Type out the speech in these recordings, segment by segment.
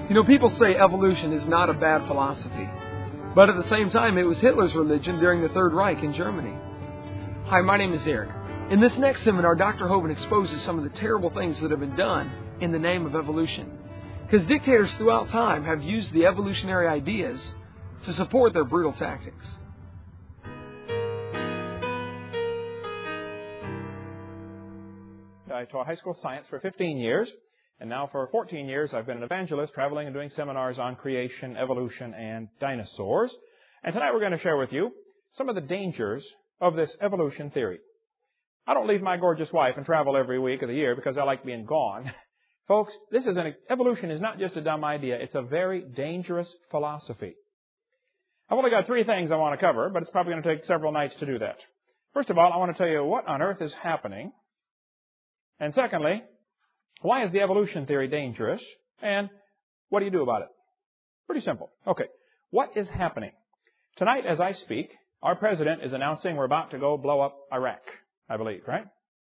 You know, people say evolution is not a bad philosophy. But at the same time, it was Hitler's religion during the Third Reich in Germany. Hi, my name is Eric. In this next seminar, Dr. Hovind exposes some of the terrible things that have been done in the name of evolution. Because dictators throughout time have used the evolutionary ideas to support their brutal tactics. I taught high school science for 15 years, and now for 14 years I've been an evangelist traveling and doing seminars on creation, evolution, and dinosaurs. And tonight we're going to share with you some of the dangers of this evolution theory. I don't leave my gorgeous wife and travel every week of the year because I like being gone. Folks, evolution is not just a dumb idea, it's a very dangerous philosophy. I've only got 3 things I want to cover, but it's probably going to take several nights to do that. First of all, I want to tell you what on earth is happening. And secondly, why is the evolution theory dangerous? And what do you do about it? Pretty simple. Okay, what is happening? Tonight as I speak, our president is announcing we're about to go blow up Iraq, I believe, right?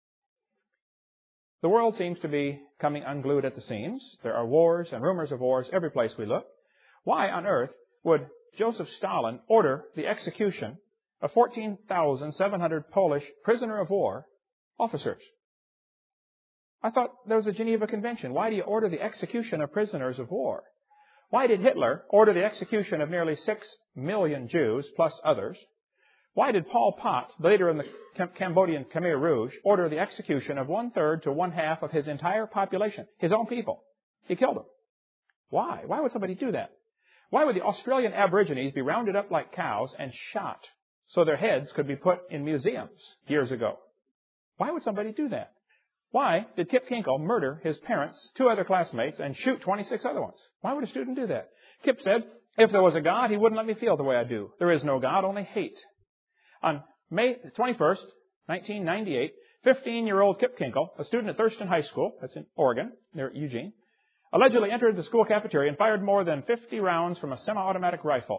The world seems to be coming unglued at the seams. There are wars and rumors of wars every place we look. Why on earth would Joseph Stalin order the execution of 14,700 Polish prisoner of war officers? I thought there was a Geneva Convention. Why do you order the execution of prisoners of war? Why did Hitler order the execution of nearly 6 million Jews, plus others? Why did Pol Pot, the leader in the Cambodian Khmer Rouge, order the execution of 1/3 to 1/2 of his entire population, his own people? He killed them. Why? Why would somebody do that? Why would the Australian Aborigines be rounded up like cows and shot so their heads could be put in museums years ago? Why would somebody do that? Why did Kip Kinkle murder his parents, 2 other classmates, and shoot 26 other ones? Why would a student do that? Kip said, if there was a God, he wouldn't let me feel the way I do. There is no God, only hate. On May 21st, 1998, 15-year-old Kip Kinkle, a student at Thurston High School, that's in Oregon, near Eugene, allegedly entered the school cafeteria and fired more than 50 rounds from a semi-automatic rifle.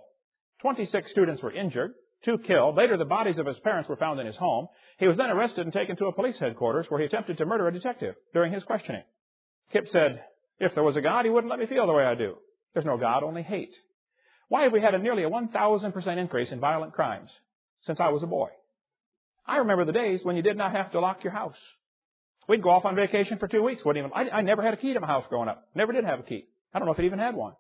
26 students were injured, 2 killed. Later, the bodies of his parents were found in his home. He was then arrested and taken to a police headquarters where he attempted to murder a detective during his questioning. Kip said, if there was a God, he wouldn't let me feel the way I do. There's no God, only hate. Why have we had nearly a 1,000% increase in violent crimes since I was a boy? I remember the days when you did not have to lock your house. We'd go off on vacation for 2 weeks. I never had a key to my house growing up. Never did have a key. I don't know if it even had one.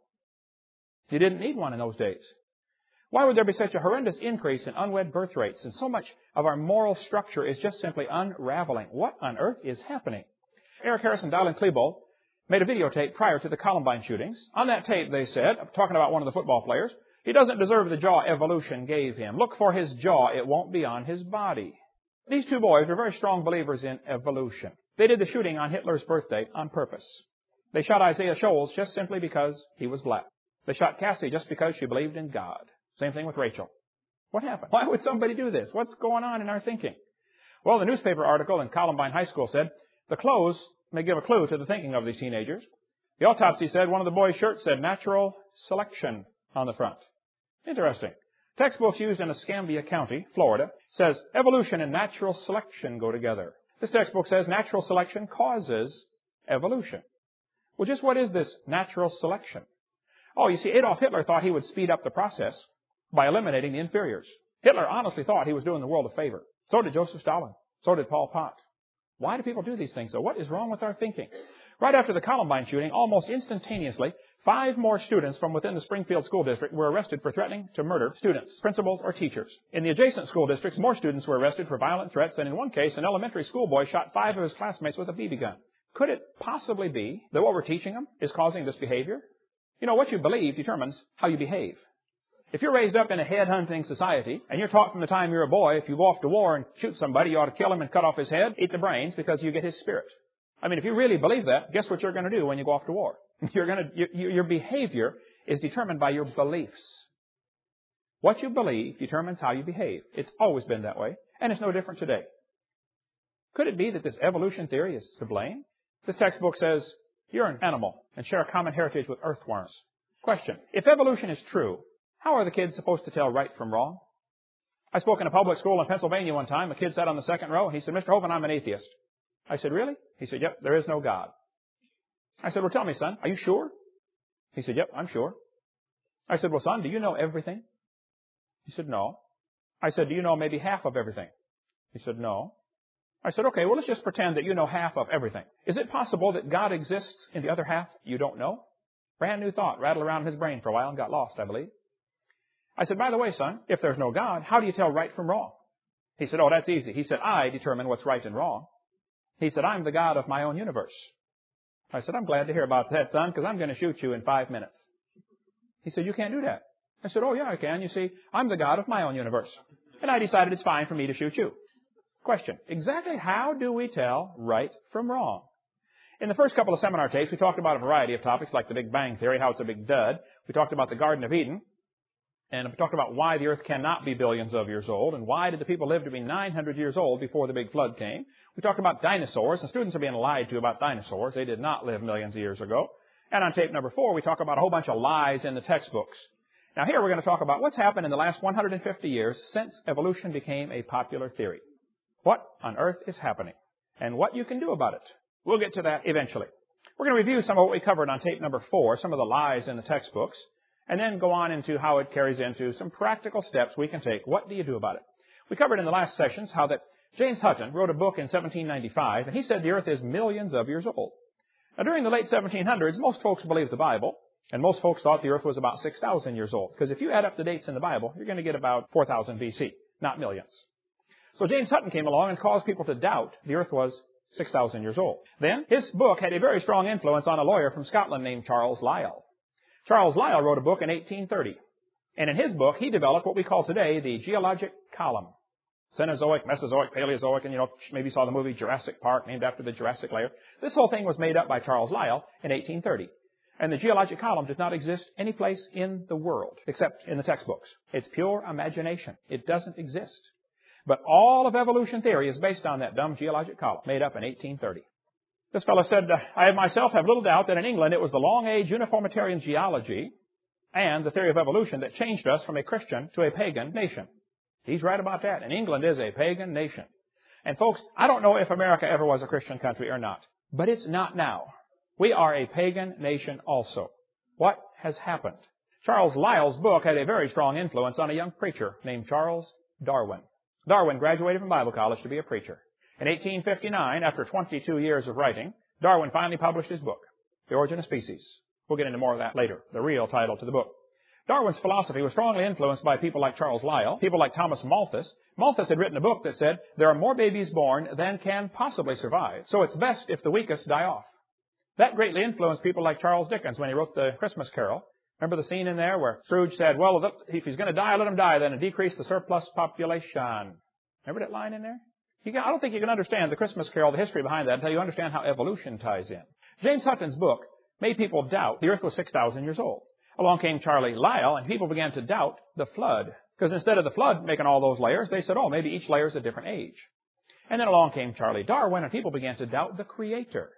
You didn't need one in those days. Why would there be such a horrendous increase in unwed birth rates? And so much of our moral structure is just simply unraveling. What on earth is happening? Eric Harris and Dylan Klebold made a videotape prior to the Columbine shootings. On that tape, they said, talking about one of the football players, he doesn't deserve the jaw evolution gave him. Look for his jaw. It won't be on his body. These 2 boys were very strong believers in evolution. They did the shooting on Hitler's birthday on purpose. They shot Isaiah Shoals just simply because he was black. They shot Cassie just because she believed in God. Same thing with Rachel. What happened? Why would somebody do this? What's going on in our thinking? Well, the newspaper article in Columbine High School said, the clothes may give a clue to the thinking of these teenagers. The autopsy said one of the boys' shirts said natural selection on the front. Interesting. Textbooks used in Escambia County, Florida, says evolution and natural selection go together. This textbook says natural selection causes evolution. Well, just what is this natural selection? Oh, you see, Adolf Hitler thought he would speed up the process by eliminating the inferiors. Hitler honestly thought he was doing the world a favor. So did Joseph Stalin. So did Pol Pot. Why do people do these things, though? What is wrong with our thinking? Right after the Columbine shooting, almost instantaneously, 5 more students from within the Springfield School District were arrested for threatening to murder students, principals, or teachers. In the adjacent school districts, more students were arrested for violent threats, and in one case, an elementary school boy shot 5 of his classmates with a BB gun. Could it possibly be that what we're teaching them is causing this behavior? You know, what you believe determines how you behave. If you're raised up in a head-hunting society, and you're taught from the time you're a boy, if you go off to war and shoot somebody, you ought to kill him and cut off his head, eat the brains, because you get his spirit. I mean, if you really believe that, guess what you're going to do when you go off to war? Your behavior is determined by your beliefs. What you believe determines how you behave. It's always been that way, and it's no different today. Could it be that this evolution theory is to blame? This textbook says, you're an animal and share a common heritage with earthworms. Question, if evolution is true, how are the kids supposed to tell right from wrong? I spoke in a public school in Pennsylvania one time. A kid sat on the second row, and he said, Mr. Hovind, I'm an atheist. I said, really? He said, yep, there is no God. I said, well, tell me, son, are you sure? He said, yep, I'm sure. I said, well, son, do you know everything? He said, no. I said, do you know maybe half of everything? He said, no. I said, okay, well, let's just pretend that you know half of everything. Is it possible that God exists in the other half you don't know? Brand new thought rattled around in his brain for a while and got lost, I believe. I said, by the way, son, if there's no God, how do you tell right from wrong? He said, oh, that's easy. He said, I determine what's right and wrong. He said, I'm the God of my own universe. I said, I'm glad to hear about that, son, because I'm going to shoot you in 5 minutes. He said, you can't do that. I said, oh, yeah, I can. You see, I'm the God of my own universe. And I decided it's fine for me to shoot you. Question, exactly how do we tell right from wrong? In the first couple of seminar tapes, we talked about a variety of topics like the Big Bang Theory, how it's a big dud. We talked about the Garden of Eden. And we talked about why the earth cannot be billions of years old, and why did the people live to be 900 years old before the big flood came. We talked about dinosaurs, and students are being lied to about dinosaurs. They did not live millions of years ago. And on tape number 4, we talk about a whole bunch of lies in the textbooks. Now here we're going to talk about what's happened in the last 150 years since evolution became a popular theory. What on earth is happening, and what you can do about it. We'll get to that eventually. We're going to review some of what we covered on tape number 4, some of the lies in the textbooks, and then go on into how it carries into some practical steps we can take. What do you do about it? We covered in the last sessions how that James Hutton wrote a book in 1795, and he said the earth is millions of years old. Now, during the late 1700s, most folks believed the Bible, and most folks thought the earth was about 6,000 years old, because if you add up the dates in the Bible, you're going to get about 4,000 BC, not millions. So James Hutton came along and caused people to doubt the earth was 6,000 years old. Then, his book had a very strong influence on a lawyer from Scotland named Charles Lyell. Charles Lyell wrote a book in 1830. And in his book, he developed what we call today the geologic column. Cenozoic, Mesozoic, Paleozoic, and maybe you saw the movie Jurassic Park, named after the Jurassic layer. This whole thing was made up by Charles Lyell in 1830. And the geologic column does not exist any place in the world, except in the textbooks. It's pure imagination. It doesn't exist. But all of evolution theory is based on that dumb geologic column, made up in 1830. This fellow said, I myself have little doubt that in England it was the long-age uniformitarian geology and the theory of evolution that changed us from a Christian to a pagan nation. He's right about that. And England is a pagan nation. And folks, I don't know if America ever was a Christian country or not, but it's not now. We are a pagan nation also. What has happened? Charles Lyell's book had a very strong influence on a young preacher named Charles Darwin. Darwin graduated from Bible college to be a preacher. In 1859, after 22 years of writing, Darwin finally published his book, The Origin of Species. We'll get into more of that later, the real title to the book. Darwin's philosophy was strongly influenced by people like Charles Lyell, people like Thomas Malthus. Malthus had written a book that said, there are more babies born than can possibly survive, so it's best if the weakest die off. That greatly influenced people like Charles Dickens when he wrote the Christmas Carol. Remember the scene in there where Scrooge said, well, if he's going to die, let him die then and decrease the surplus population. Remember that line in there? I don't think you can understand the Christmas Carol, the history behind that, until you understand how evolution ties in. James Hutton's book made people doubt the earth was 6,000 years old. Along came Charlie Lyell, and people began to doubt the flood. Because instead of the flood making all those layers, they said, oh, maybe each layer is a different age. And then along came Charlie Darwin, and people began to doubt the Creator.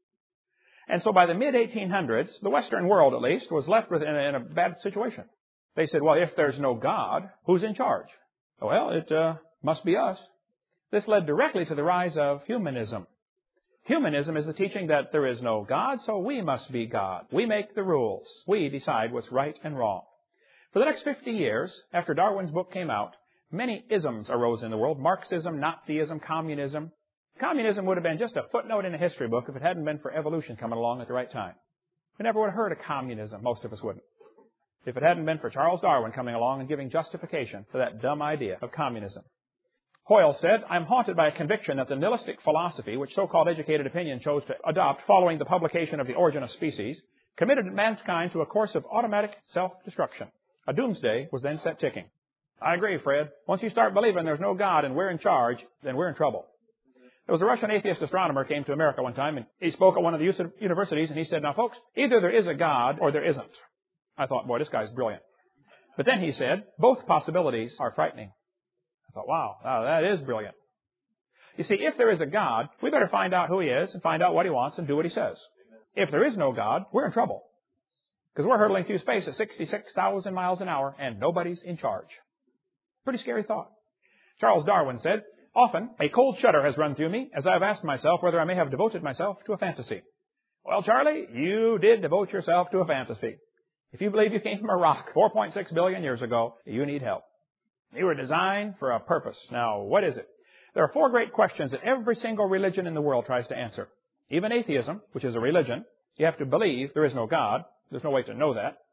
And so by the mid-1800s, the Western world, at least, was left in a bad situation. They said, well, if there's no God, who's in charge? Well, it must be us. This led directly to the rise of humanism. Humanism is the teaching that there is no God, so we must be God. We make the rules. We decide what's right and wrong. For the next 50 years, after Darwin's book came out, many isms arose in the world. Marxism, Nazism, communism. Communism would have been just a footnote in a history book if it hadn't been for evolution coming along at the right time. We never would have heard of communism. Most of us wouldn't. If it hadn't been for Charles Darwin coming along and giving justification for that dumb idea of communism. Hoyle said, I'm haunted by a conviction that the nihilistic philosophy, which so-called educated opinion chose to adopt following the publication of The Origin of Species, committed mankind to a course of automatic self-destruction. A doomsday was then set ticking. I agree, Fred. Once you start believing there's no God and we're in charge, then we're in trouble. There was a Russian atheist astronomer came to America one time, and he spoke at one of the universities, and he said, now, folks, either there is a God or there isn't. I thought, boy, this guy's brilliant. But then he said, both possibilities are frightening. I thought, wow, that is brilliant. You see, if there is a God, we better find out who He is and find out what He wants and do what He says. If there is no God, we're in trouble. Because we're hurtling through space at 66,000 miles an hour and nobody's in charge. Pretty scary thought. Charles Darwin said, often a cold shudder has run through me as I have asked myself whether I may have devoted myself to a fantasy. Well, Charlie, you did devote yourself to a fantasy. If you believe you came from a rock 4.6 billion years ago, you need help. You were designed for a purpose. Now, what is it? There are 4 great questions that every single religion in the world tries to answer. Even atheism, which is a religion, you have to believe there is no God. There's no way to know that.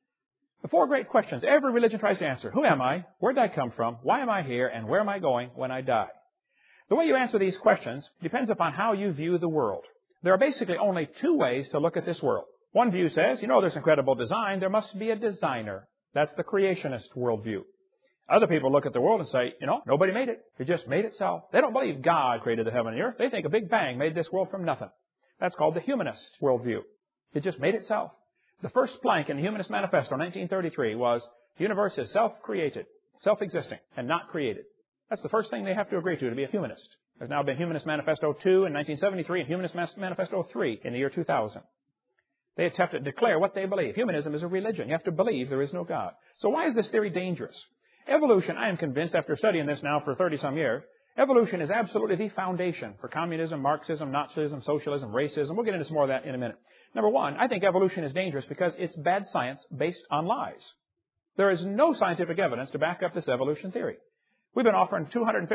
The 4 great questions every religion tries to answer. Who am I? Where did I come from? Why am I here? And where am I going when I die? The way you answer these questions depends upon how you view the world. There are basically only 2 ways to look at this world. One view says, there's incredible design. There must be a designer. That's the creationist worldview. Other people look at the world and say, nobody made it. It just made itself. They don't believe God created the heaven and the earth. They think a big bang made this world from nothing. That's called the humanist worldview. It just made itself. The first plank in the Humanist Manifesto in 1933 was, the universe is self-created, self-existing, and not created. That's the first thing they have to agree to be a humanist. There's now been Humanist Manifesto 2 in 1973 and Humanist Manifesto 3 in the year 2000. They have to declare what they believe. Humanism is a religion. You have to believe there is no God. So why is this theory dangerous? Evolution, I am convinced after studying this now for 30-some years, evolution is absolutely the foundation for communism, Marxism, Nazism, socialism, racism. We'll get into some more of that in a minute. Number one, I think evolution is dangerous because it's bad science based on lies. There is no scientific evidence to back up this evolution theory. We've been offering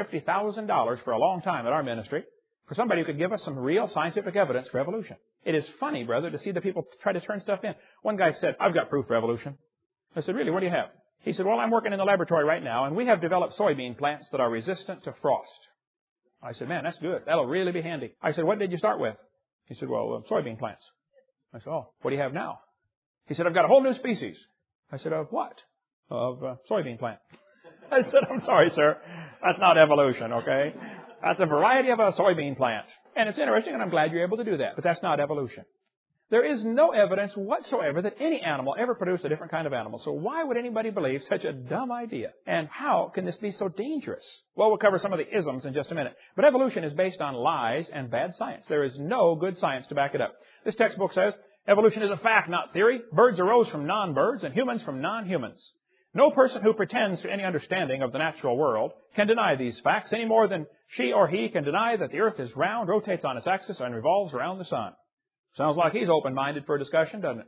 $250,000 for a long time at our ministry for somebody who could give us some real scientific evidence for evolution. It is funny, brother, to see the people try to turn stuff in. One guy said, I've got proof for evolution. I said, really, what do you have? He said, well, I'm working in the laboratory right now, and we have developed soybean plants that are resistant to frost. I said, man, that's good. That'll really be handy. I said, what did you start with? He said, well, soybean plants. I said, oh, what do you have now? He said, I've got a whole new species. I said, of what? Of soybean plant. I said, I'm sorry, sir. That's not evolution, okay? That's a variety of a soybean plant. And it's interesting, and I'm glad you're able to do that, but that's not evolution. There is no evidence whatsoever that any animal ever produced a different kind of animal. So why would anybody believe such a dumb idea? And how can this be so dangerous? Well, we'll cover some of the isms in just a minute. But evolution is based on lies and bad science. There is no good science to back it up. This textbook says, evolution is a fact, not theory. Birds arose from non-birds and humans from non-humans. No person who pretends to any understanding of the natural world can deny these facts any more than she or he can deny that the earth is round, rotates on its axis, and revolves around the sun. Sounds like he's open-minded for a discussion, doesn't it?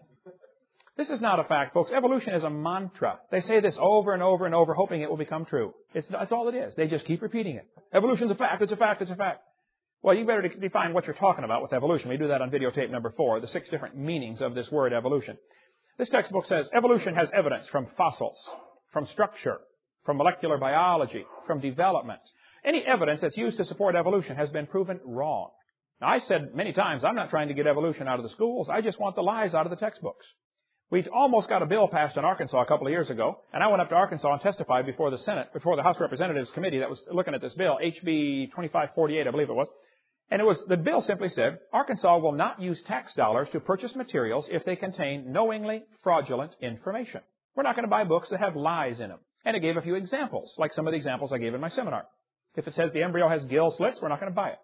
This is not a fact, folks. Evolution is a mantra. They say this over and over and over, hoping it will become true. That's all it is. They just keep repeating it. Evolution's a fact. It's a fact. It's a fact. Well, you better define what you're talking about with evolution. We do that on videotape number 4, the 6 different meanings of this word evolution. This textbook says evolution has evidence from fossils, from structure, from molecular biology, from development. Any evidence that's used to support evolution has been proven wrong. Now, I said many times, I'm not trying to get evolution out of the schools. I just want the lies out of the textbooks. We almost got a bill passed in Arkansas a couple of years ago, and I went up to Arkansas and testified before the Senate, before the House of Representatives Committee that was looking at this bill, HB 2548, I believe it was. And the bill simply said, Arkansas will not use tax dollars to purchase materials if they contain knowingly fraudulent information. We're not going to buy books that have lies in them. And it gave a few examples, like some of the examples I gave in my seminar. If it says the embryo has gill slits, we're not going to buy it.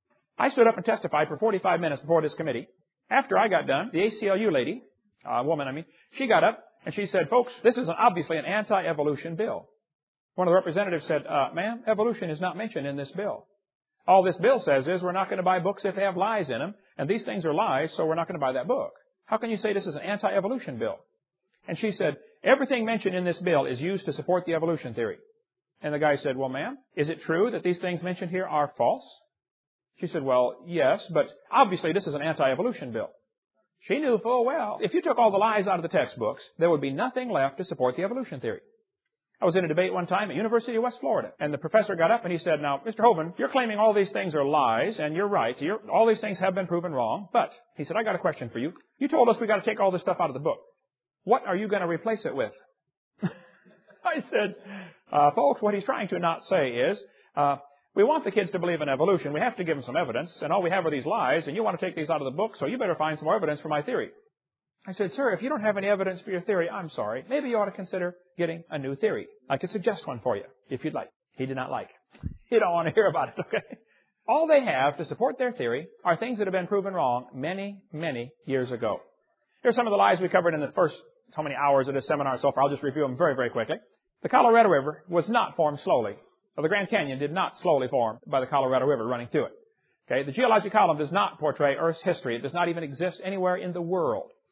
I stood up and testified for 45 minutes before this committee. After I got done, the ACLU lady, she got up and she said, folks, this is obviously an anti-evolution bill. One of the representatives said, ma'am, evolution is not mentioned in this bill. All this bill says is we're not going to buy books if they have lies in them, and these things are lies, so we're not going to buy that book. How can you say this is an anti-evolution bill? And she said, everything mentioned in this bill is used to support the evolution theory. And the guy said, well, ma'am, is it true that these things mentioned here are false? She said, well, yes, but obviously this is an anti-evolution bill. She knew full well, if you took all the lies out of the textbooks, there would be nothing left to support the evolution theory. I was in a debate one time at University of West Florida, and the professor got up and he said, now, Mr. Hovind, you're claiming all these things are lies, and you're right. All these things have been proven wrong, but, he said, I got a question for you. You told us we got to take all this stuff out of the book. What are you going to replace it with? I said, folks, what he's trying to not say is, we want the kids to believe in evolution. We have to give them some evidence, and all we have are these lies, and you want to take these out of the book, so you better find some more evidence for my theory. I said, sir, if you don't have any evidence for your theory, I'm sorry. Maybe you ought to consider getting a new theory. I could suggest one for you, if you'd like. He did not like. He don't want to hear about it, okay? All they have to support their theory are things that have been proven wrong many, many years ago. Here's some of the lies we covered in the first so many hours of this seminar so far. I'll just review them very, very quickly. The Colorado River was not formed slowly. Well, the Grand Canyon did not slowly form by the Colorado River running through it. Okay, the geologic column does not portray Earth's history. It does not even exist anywhere in the world.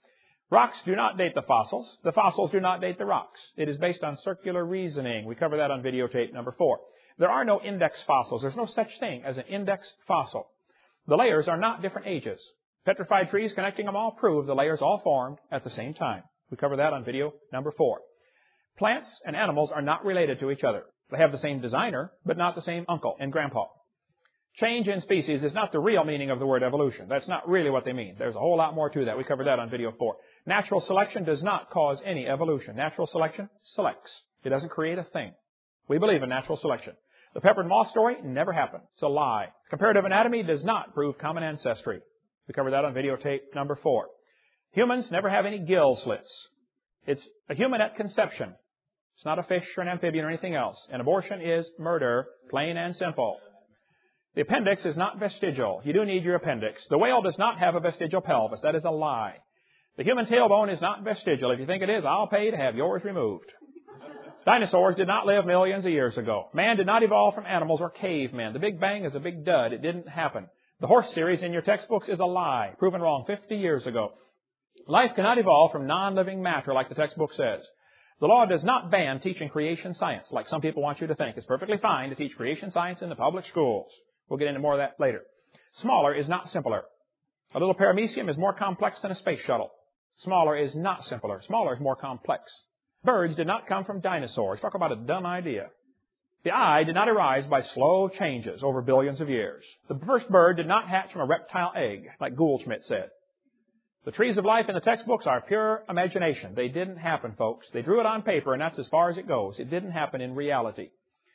Rocks do not date the fossils. The fossils do not date the rocks. It is based on circular reasoning. We cover that on videotape number 4. There are no index fossils. There's no such thing as an index fossil. The layers are not different ages. Petrified trees connecting them all prove the layers all formed at the same time. We cover that on video number 4. Plants and animals are not related to each other. They have the same designer, but not the same uncle and grandpa. Change in species is not the real meaning of the word evolution. That's not really what they mean. There's a whole lot more to that. We covered that on video 4. Natural selection does not cause any evolution. Natural selection selects. It doesn't create a thing. We believe in natural selection. The pepper and moth story never happened. It's a lie. Comparative anatomy does not prove common ancestry. We covered that on videotape number 4. Humans never have any gill slits. It's a human at conception. It's not a fish or an amphibian or anything else. An abortion is murder, plain and simple. The appendix is not vestigial. You do need your appendix. The whale does not have a vestigial pelvis. That is a lie. The human tailbone is not vestigial. If you think it is, I'll pay to have yours removed. Dinosaurs did not live millions of years ago. Man did not evolve from animals or cavemen. The Big Bang is a big dud. It didn't happen. The horse series in your textbooks is a lie, proven wrong 50 years ago. Life cannot evolve from non-living matter like the textbook says. The law does not ban teaching creation science like some people want you to think. It's perfectly fine to teach creation science in the public schools. We'll get into more of that later. Smaller is not simpler. A little paramecium is more complex than a space shuttle. Smaller is not simpler. Smaller is more complex. Birds did not come from dinosaurs. Talk about a dumb idea. The eye did not arise by slow changes over billions of years. The first bird did not hatch from a reptile egg, like Goldschmidt said. The trees of life in the textbooks are pure imagination. They didn't happen, folks. They drew it on paper, and that's as far as it goes. It didn't happen in reality.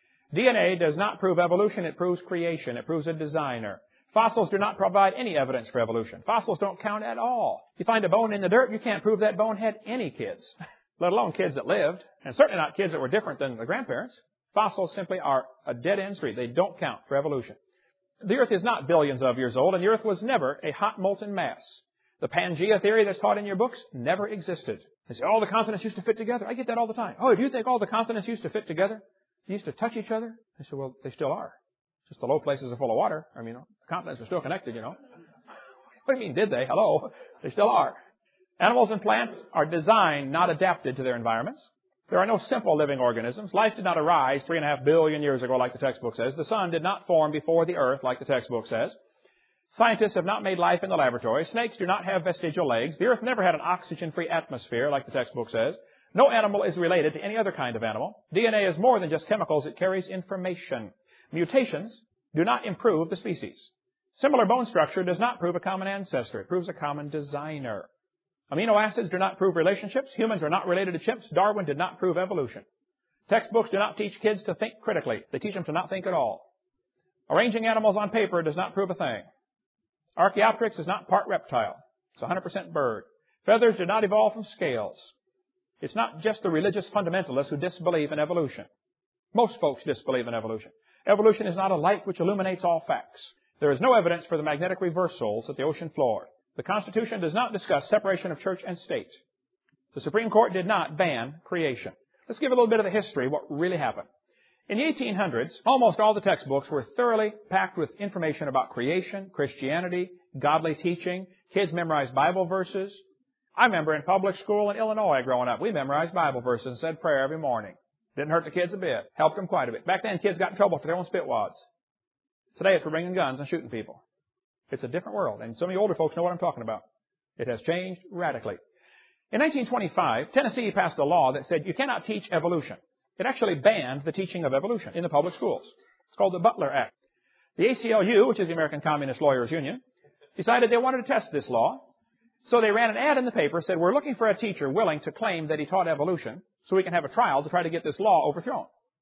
DNA does not prove evolution. It proves creation. It proves a designer. Fossils do not provide any evidence for evolution. Fossils don't count at all. You find a bone in the dirt, you can't prove that bone had any kids, let alone kids that lived, and certainly not kids that were different than the grandparents. Fossils simply are a dead-end street. They don't count for evolution. The earth is not billions of years old, and the earth was never a hot molten mass. The Pangea theory that's taught in your books never existed. They say, all the continents used to fit together. I get that all the time. Oh, do you think all the continents used to fit together? They used to touch each other? I said, well, they still are. Just the low places are full of water. I mean, the continents are still connected, you know. What do you mean, did they? Hello. They still are. Animals and plants are designed, not adapted to their environments. There are no simple living organisms. Life did not arise 3.5 billion years ago like the textbook says. The sun did not form before the earth like the textbook says. Scientists have not made life in the laboratory. Snakes do not have vestigial legs. The earth never had an oxygen-free atmosphere like the textbook says. No animal is related to any other kind of animal. DNA is more than just chemicals. It carries information. Mutations do not improve the species. Similar bone structure does not prove a common ancestor. It proves a common designer. Amino acids do not prove relationships. Humans are not related to chimps. Darwin did not prove evolution. Textbooks do not teach kids to think critically. They teach them to not think at all. Arranging animals on paper does not prove a thing. Archaeopteryx is not part reptile. It's 100% bird. Feathers did not evolve from scales. It's not just the religious fundamentalists who disbelieve in evolution. Most folks disbelieve in evolution. Evolution is not a light which illuminates all facts. There is no evidence for the magnetic reversals at the ocean floor. The Constitution does not discuss separation of church and state. The Supreme Court did not ban creation. Let's give a little bit of the history of what really happened. In the 1800s, almost all the textbooks were thoroughly packed with information about creation, Christianity, godly teaching. Kids memorized Bible verses. I remember in public school in Illinois growing up, we memorized Bible verses and said prayer every morning. Didn't hurt the kids a bit. Helped them quite a bit. Back then, kids got in trouble for their own spitwads. Today, it's for bringing guns and shooting people. It's a different world, and some of you older folks know what I'm talking about. It has changed radically. In 1925, Tennessee passed a law that said you cannot teach evolution. It actually banned the teaching of evolution in the public schools. It's called the Butler Act. The ACLU, which is the American Communist Lawyers Union, decided they wanted to test this law. So they ran an ad in the paper, said, we're looking for a teacher willing to claim that he taught evolution so we can have a trial to try to get this law overthrown.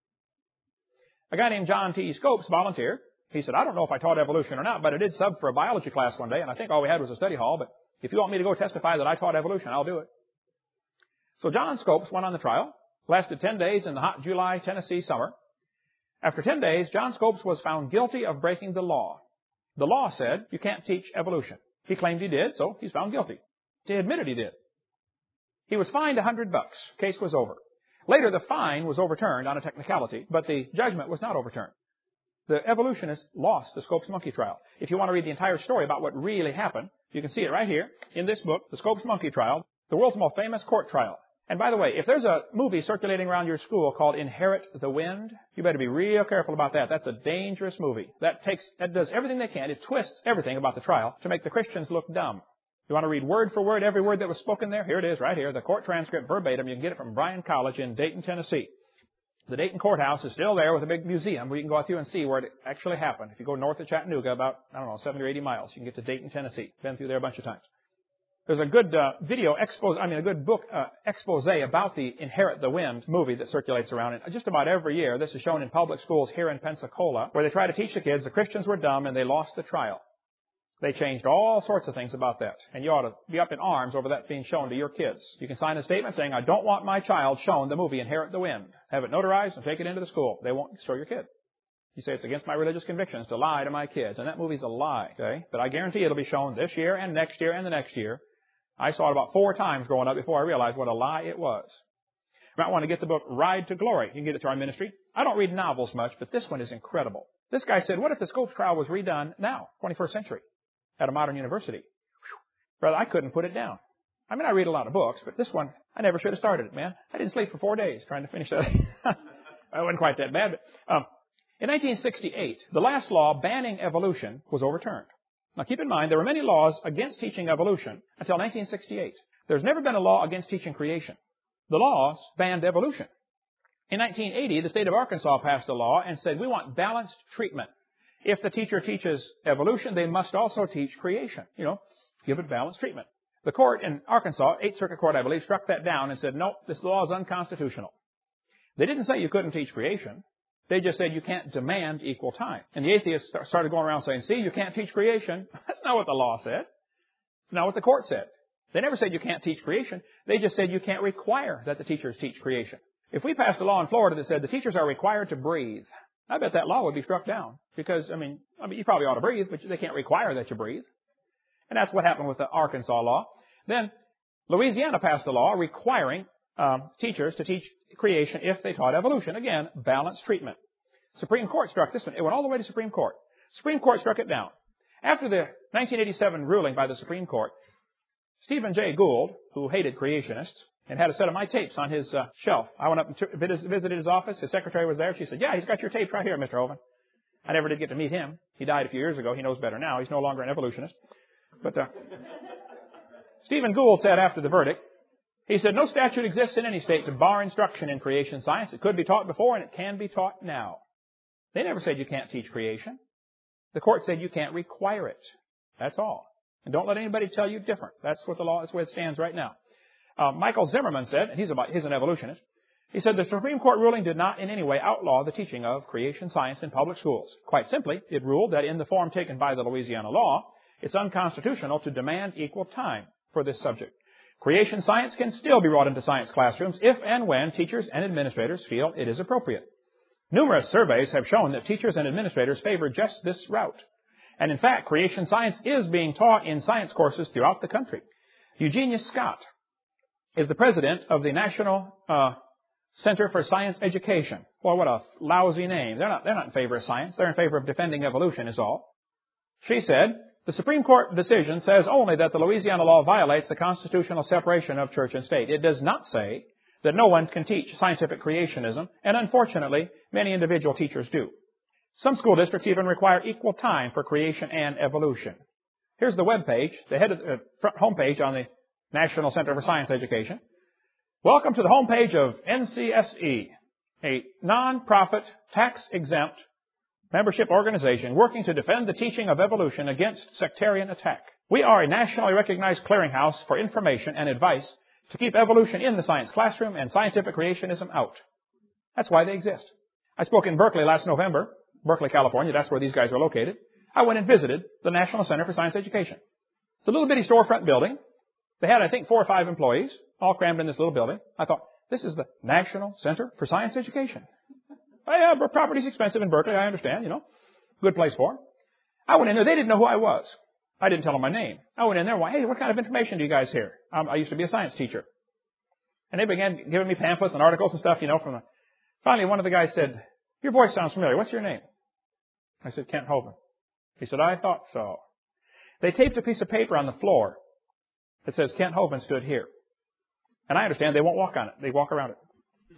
A guy named John T. Scopes volunteered. He said, I don't know if I taught evolution or not, but I did sub for a biology class one day, and I think all we had was a study hall, but if you want me to go testify that I taught evolution, I'll do it. So John Scopes went on the trial. Lasted 10 days in the hot July, Tennessee summer. After 10 days, John Scopes was found guilty of breaking the law. The law said you can't teach evolution. He claimed he did, so he's found guilty. He admitted he did. He was fined $100. Case was over. Later, the fine was overturned on a technicality, but the judgment was not overturned. The evolutionists lost the Scopes monkey trial. If you want to read the entire story about what really happened, you can see it right here in this book, The Scopes Monkey Trial. The world's most famous court trial. And by the way, if there's a movie circulating around your school called Inherit the Wind, you better be real careful about that. That's a dangerous movie. That does everything they can. It twists everything about the trial to make the Christians look dumb. You want to read word for word every word that was spoken there? Here it is, right here. The court transcript verbatim. You can get it from Bryan College in Dayton, Tennessee. The Dayton courthouse is still there with a big museum where you can go out through and see where it actually happened. If you go north of Chattanooga about, 70 or 80 miles, you can get to Dayton, Tennessee. Been through there a bunch of times. There's a good a good book expose about the Inherit the Wind movie that circulates around. And just about every year, this is shown in public schools here in Pensacola, where they try to teach the kids the Christians were dumb and they lost the trial. They changed all sorts of things about that. And you ought to be up in arms over that being shown to your kids. You can sign a statement saying, I don't want my child shown the movie Inherit the Wind. Have it notarized and take it into the school. They won't show your kid. You say, it's against my religious convictions to lie to my kids. And that movie's a lie, okay? But I guarantee it'll be shown this year and next year and the next year. I saw it about 4 times growing up before I realized what a lie it was. You might want to get the book Ride to Glory. You can get it to our ministry. I don't read novels much, but this one is incredible. This guy said, what if the Scopes trial was redone now, 21st century, at a modern university? Brother, I couldn't put it down. I mean, I read a lot of books, but this one, I never should have started it, man. I didn't sleep for 4 days trying to finish that. It wasn't quite that bad, but in 1968, the last law banning evolution was overturned. Now keep in mind, there were many laws against teaching evolution until 1968. There's never been a law against teaching creation. The laws banned evolution. In 1980, the state of Arkansas passed a law and said, we want balanced treatment. If the teacher teaches evolution, they must also teach creation. Give it balanced treatment. The court in Arkansas, 8th Circuit Court, I believe, struck that down and said, nope, this law is unconstitutional. They didn't say you couldn't teach creation. They just said you can't demand equal time. And the atheists started going around saying, see, you can't teach creation. That's not what the law said. It's not what the court said. They never said you can't teach creation. They just said you can't require that the teachers teach creation. If we passed a law in Florida that said the teachers are required to breathe, I bet that law would be struck down. Because, I mean, you probably ought to breathe, but they can't require that you breathe. And that's what happened with the Arkansas law. Then Louisiana passed a law requiring teachers to teach creation if they taught evolution. Again, balanced treatment. Supreme Court struck this one. It went all the way to Supreme Court. Supreme Court struck it down. After the 1987 ruling by the Supreme Court, Stephen Jay Gould, who hated creationists and had a set of my tapes on his shelf. I went up and visited his office. His secretary was there. She said, yeah, he's got your tapes right here, Mr. Hovind. I never did get to meet him. He died a few years ago. He knows better now. He's no longer an evolutionist. But Stephen Gould said after the verdict, he said, no statute exists in any state to bar instruction in creation science. It could be taught before and it can be taught now. They never said you can't teach creation. The court said you can't require it. That's all. And don't let anybody tell you different. That's what the law, that's where it stands right now. Michael Zimmerman said, and he's an evolutionist, he said the Supreme Court ruling did not in any way outlaw the teaching of creation science in public schools. Quite simply, it ruled that in the form taken by the Louisiana law, it's unconstitutional to demand equal time for this subject. Creation science can still be brought into science classrooms if and when teachers and administrators feel it is appropriate. Numerous surveys have shown that teachers and administrators favor just this route. And in fact, creation science is being taught in science courses throughout the country. Eugenia Scott is the president of the National Center for Science Education. Boy, what a lousy name. They're not in favor of science. They're in favor of defending evolution is all. She said, the Supreme Court decision says only that the Louisiana law violates the constitutional separation of church and state. It does not say that no one can teach scientific creationism, and unfortunately, many individual teachers do. Some school districts even require equal time for creation and evolution. Here's the web page, the head of the front homepage on the National Center for Science Education. Welcome to the homepage of NCSE, a non-profit, tax-exempt membership organization working to defend the teaching of evolution against sectarian attack. We are a nationally recognized clearinghouse for information and advice to keep evolution in the science classroom and scientific creationism out. That's why they exist. I spoke in Berkeley last November, Berkeley, California. That's where these guys are located. I went and visited the National Center for Science Education. It's a little bitty storefront building. They had, I think, 4 or 5 employees, all crammed in this little building. I thought, this is the National Center for Science Education. Oh, yeah, but property's expensive in Berkeley, I understand, Good place for them. I went in there. They didn't know who I was. I didn't tell them my name. I went in there. Hey, what kind of information do you guys hear? I used to be a science teacher. And they began giving me pamphlets and articles and stuff, Finally, one of the guys said, your voice sounds familiar. What's your name? I said, Kent Hovind. He said, I thought so. They taped a piece of paper on the floor that says Kent Hovind stood here. And I understand they won't walk on it. They walk around it.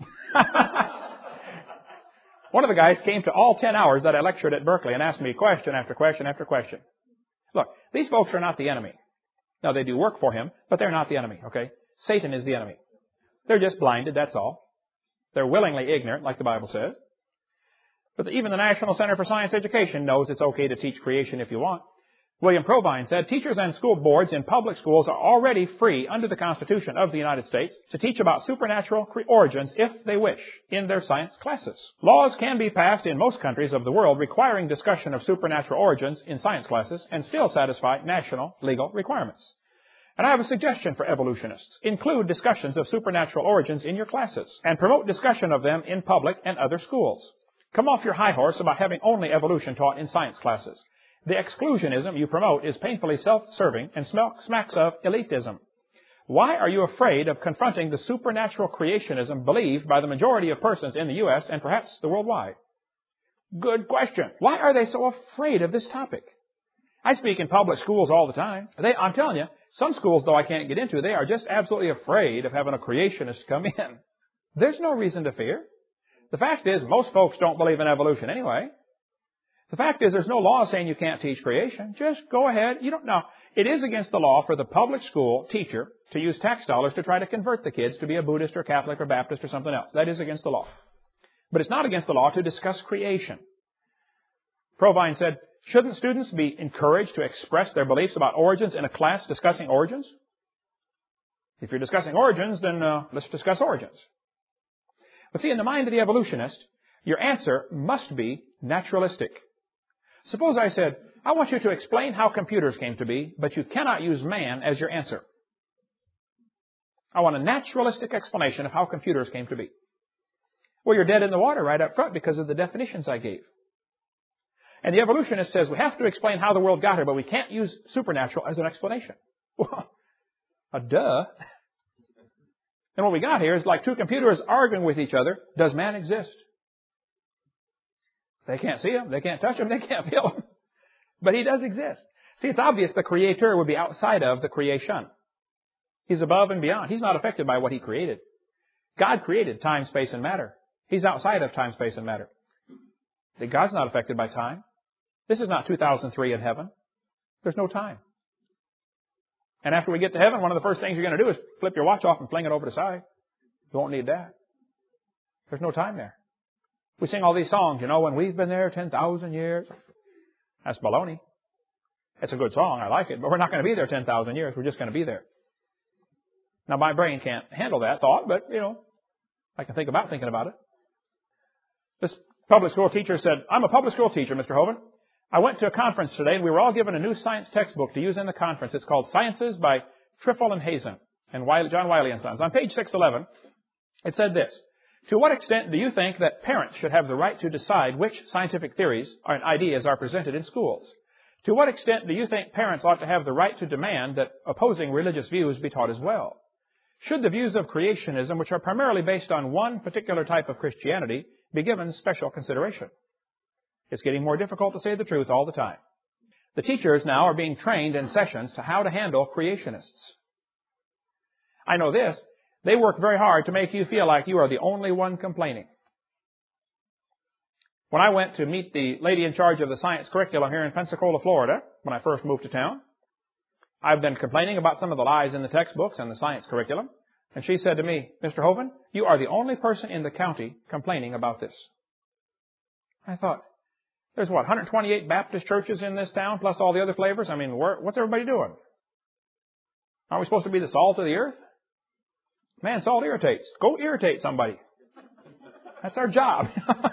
One of the guys came to all 10 hours that I lectured at Berkeley and asked me question after question after question. Look, these folks are not the enemy. Now, they do work for him, but they're not the enemy, okay? Satan is the enemy. They're just blinded, that's all. They're willingly ignorant, like the Bible says. But even the National Center for Science Education knows it's okay to teach creation if you want. William Provine said, teachers and school boards in public schools are already free under the Constitution of the United States to teach about supernatural origins if they wish in their science classes. Laws can be passed in most countries of the world requiring discussion of supernatural origins in science classes and still satisfy national legal requirements. And I have a suggestion for evolutionists. Include discussions of supernatural origins in your classes and promote discussion of them in public and other schools. Come off your high horse about having only evolution taught in science classes. The exclusionism you promote is painfully self-serving and smacks of elitism. Why are you afraid of confronting the supernatural creationism believed by the majority of persons in the U.S. and perhaps the worldwide? Good question. Why are they so afraid of this topic? I speak in public schools all the time. I'm telling you, some schools, though I can't get into, they are just absolutely afraid of having a creationist come in. There's no reason to fear. The fact is, most folks don't believe in evolution anyway. The fact is, there's no law saying you can't teach creation. Just go ahead. Now, it is against the law for the public school teacher to use tax dollars to try to convert the kids to be a Buddhist or Catholic or Baptist or something else. That is against the law. But it's not against the law to discuss creation. Provine said, shouldn't students be encouraged to express their beliefs about origins in a class discussing origins? If you're discussing origins, then let's discuss origins. But see, in the mind of the evolutionist, your answer must be naturalistic. Suppose I said, I want you to explain how computers came to be, but you cannot use man as your answer. I want a naturalistic explanation of how computers came to be. Well, you're dead in the water right up front because of the definitions I gave. And the evolutionist says we have to explain how the world got here, but we can't use supernatural as an explanation. Well, duh. And what we got here is like two computers arguing with each other. Does man exist? They can't see him. They can't touch him. They can't feel him. But he does exist. See, it's obvious the Creator would be outside of the creation. He's above and beyond. He's not affected by what He created. God created time, space, and matter. He's outside of time, space, and matter. God's not affected by time. This is not 2003 in heaven. There's no time. And after we get to heaven, one of the first things you're going to do is flip your watch off and fling it over the side. You won't need that. There's no time there. We sing all these songs, when we've been there 10,000 years. That's baloney. It's a good song. I like it. But we're not going to be there 10,000 years. We're just going to be there. Now, my brain can't handle that thought, but, I can think about thinking about it. This public school teacher said, I'm a public school teacher, Mr. Hovind. I went to a conference today, and we were all given a new science textbook to use in the conference. It's called Sciences by Triffel and Hazen and John Wiley and Sons. On page 611, it said this. To what extent do you think that parents should have the right to decide which scientific theories and ideas are presented in schools? To what extent do you think parents ought to have the right to demand that opposing religious views be taught as well? Should the views of creationism, which are primarily based on one particular type of Christianity, be given special consideration? It's getting more difficult to say the truth all the time. The teachers now are being trained in sessions to how to handle creationists. I know this. They work very hard to make you feel like you are the only one complaining. When I went to meet the lady in charge of the science curriculum here in Pensacola, Florida, when I first moved to town, I've been complaining about some of the lies in the textbooks and the science curriculum. And she said to me, Mr. Hovind, you are the only person in the county complaining about this. I thought, there's 128 Baptist churches in this town, plus all the other flavors? What's everybody doing? Aren't we supposed to be the salt of the earth? Man, salt irritates. Go irritate somebody. That's our job.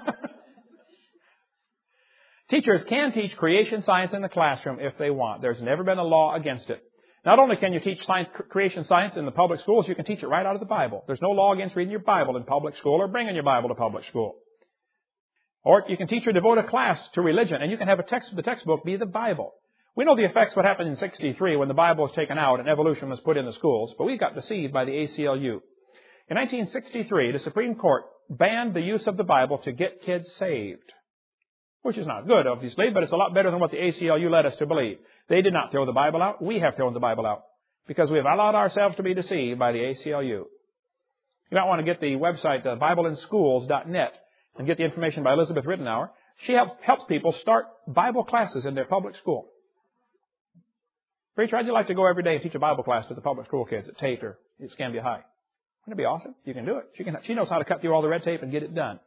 Teachers can teach creation science in the classroom if they want. There's never been a law against it. Not only can you teach creation science in the public schools, you can teach it right out of the Bible. There's no law against reading your Bible in public school or bringing your Bible to public school. Or you can teach or devote a class to religion, and you can have the textbook be the Bible. We know the effects of what happened in 1963 when the Bible was taken out and evolution was put in the schools, but we got deceived by the ACLU. In 1963, the Supreme Court banned the use of the Bible to get kids saved, which is not good, obviously, but it's a lot better than what the ACLU led us to believe. They did not throw the Bible out. We have thrown the Bible out because we have allowed ourselves to be deceived by the ACLU. You might want to get the website, BibleInSchools.net, and get the information by Elizabeth Ridenour. She helps people start Bible classes in their public school. Preacher, I'd like to go every day and teach a Bible class to the public school kids at Tate or at Escambia High. Wouldn't it be awesome? You can do it. She knows how to cut through all the red tape and get it done.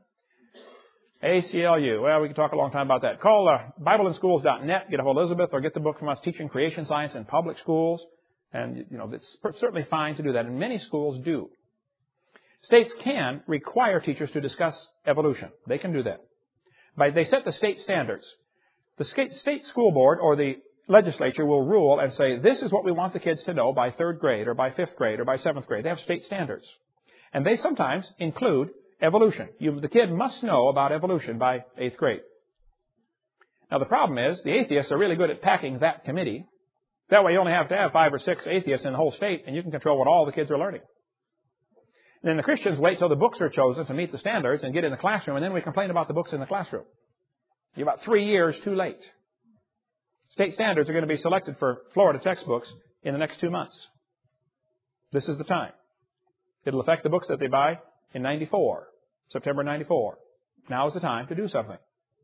ACLU. Well, we can talk a long time about that. Call BibleInSchools.net, get a hold of Elizabeth, or get the book from us, Teaching Creation Science in Public Schools. And, it's certainly fine to do that, and many schools do. States can require teachers to discuss evolution. They can do that. They set the state standards. The state school board or the legislature will rule and say, this is what we want the kids to know by 3rd grade or by 5th grade or by 7th grade. They have state standards. And they sometimes include evolution. The kid must know about evolution by 8th grade. Now, the problem is the atheists are really good at packing that committee. That way you only have to have 5 or 6 atheists in the whole state, and you can control what all the kids are learning. And then the Christians wait till the books are chosen to meet the standards and get in the classroom, and then we complain about the books in the classroom. You're about 3 years too late. State standards are going to be selected for Florida textbooks in the next 2 months. This is the time. It'll affect the books that they buy in September 94. Now is the time to do something.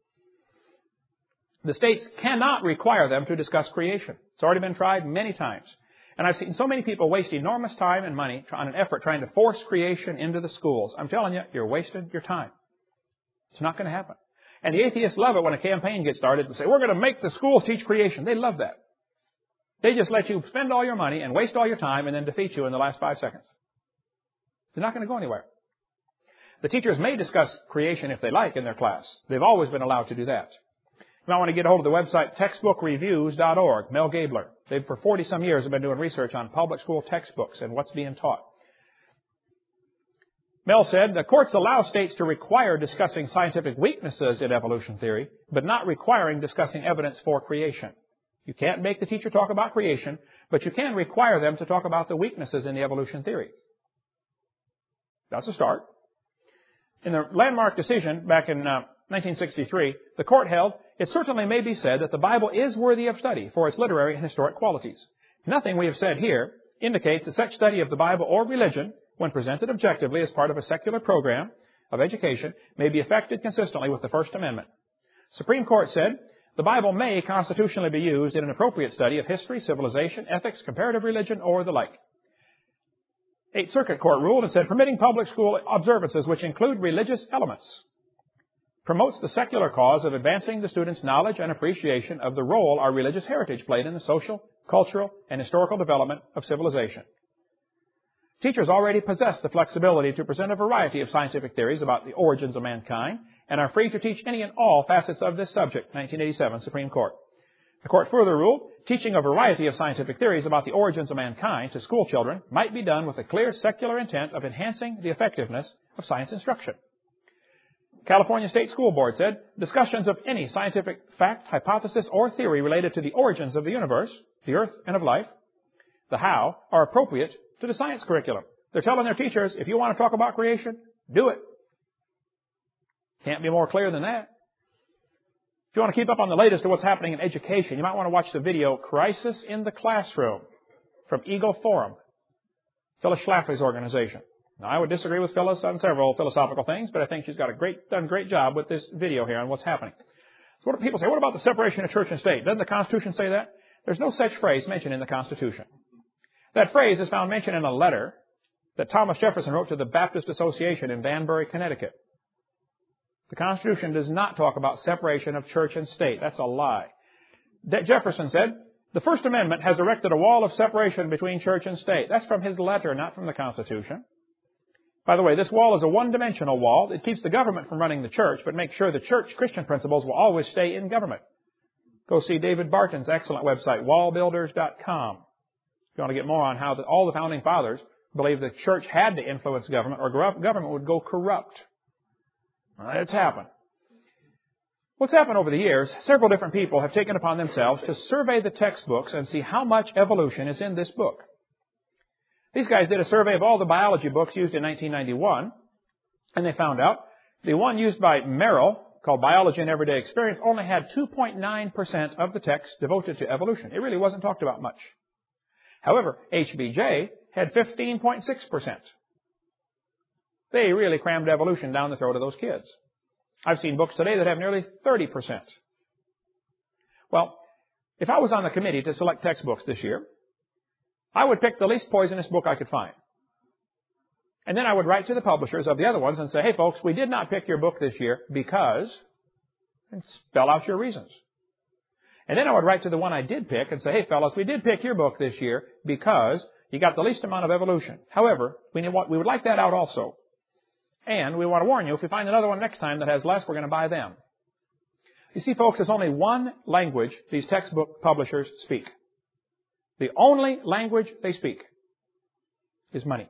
The states cannot require them to discuss creation. It's already been tried many times. And I've seen so many people waste enormous time and money on an effort trying to force creation into the schools. I'm telling you, you're wasting your time. It's not going to happen. And the atheists love it when a campaign gets started and say, we're going to make the schools teach creation. They love that. They just let you spend all your money and waste all your time and then defeat you in the last 5 seconds. They're not going to go anywhere. The teachers may discuss creation if they like in their class. They've always been allowed to do that. You might want to get a hold of the website textbookreviews.org. Mel Gabler. They, for 40-some years, have been doing research on public school textbooks and what's being taught. Mel said, the courts allow states to require discussing scientific weaknesses in evolution theory, but not requiring discussing evidence for creation. You can't make the teacher talk about creation, but you can require them to talk about the weaknesses in the evolution theory. That's a start. In the landmark decision back in 1963, the court held, it certainly may be said that the Bible is worthy of study for its literary and historic qualities. Nothing we have said here indicates that such study of the Bible or religion, when presented objectively as part of a secular program of education, may be effected consistently with the First Amendment. Supreme Court said, the Bible may constitutionally be used in an appropriate study of history, civilization, ethics, comparative religion, or the like. Eighth Circuit Court ruled and said, permitting public school observances which include religious elements promotes the secular cause of advancing the students' knowledge and appreciation of the role our religious heritage played in the social, cultural, and historical development of civilization. Teachers already possess the flexibility to present a variety of scientific theories about the origins of mankind and are free to teach any and all facets of this subject, 1987 Supreme Court. The court further ruled, teaching a variety of scientific theories about the origins of mankind to school children might be done with a clear secular intent of enhancing the effectiveness of science instruction. California State School Board said, discussions of any scientific fact, hypothesis, or theory related to the origins of the universe, the earth, and of life, the how, are appropriate to the science curriculum. They're telling their teachers, if you want to talk about creation, do it. Can't be more clear than that. If you want to keep up on the latest of what's happening in education, you might want to watch the video, Crisis in the Classroom, from Eagle Forum, Phyllis Schlafly's organization. Now, I would disagree with Phyllis on several philosophical things, but I think she's got done a great job with this video here on what's happening. So what do people say? What about the separation of church and state? Doesn't the Constitution say that? There's no such phrase mentioned in the Constitution. That phrase is found mentioned in a letter that Thomas Jefferson wrote to the Baptist Association in Danbury, Connecticut. The Constitution does not talk about separation of church and state. That's a lie. Jefferson said, the First Amendment has erected a wall of separation between church and state. That's from his letter, not from the Constitution. By the way, this wall is a one-dimensional wall. It keeps the government from running the church, but makes sure the church Christian principles will always stay in government. Go see David Barton's excellent website, wallbuilders.com. If you want to get more on how all the Founding Fathers believed the church had to influence government or government would go corrupt. It's happened. What's happened over the years, several different people have taken upon themselves to survey the textbooks and see how much evolution is in this book. These guys did a survey of all the biology books used in 1991, and they found out the one used by Merrill, called Biology and Everyday Experience, only had 2.9% of the text devoted to evolution. It really wasn't talked about much. However, HBJ had 15.6%. They really crammed evolution down the throat of those kids. I've seen books today that have nearly 30%. Well, if I was on the committee to select textbooks this year, I would pick the least poisonous book I could find. And then I would write to the publishers of the other ones and say, hey folks, we did not pick your book this year because, and spell out your reasons. And then I would write to the one I did pick and say, hey fellas, we did pick your book this year because you got the least amount of evolution. However, we would like that out also. And we want to warn you, if we find another one next time that has less, we're going to buy them. You see, folks, there's only one language these textbook publishers speak. The only language they speak is money.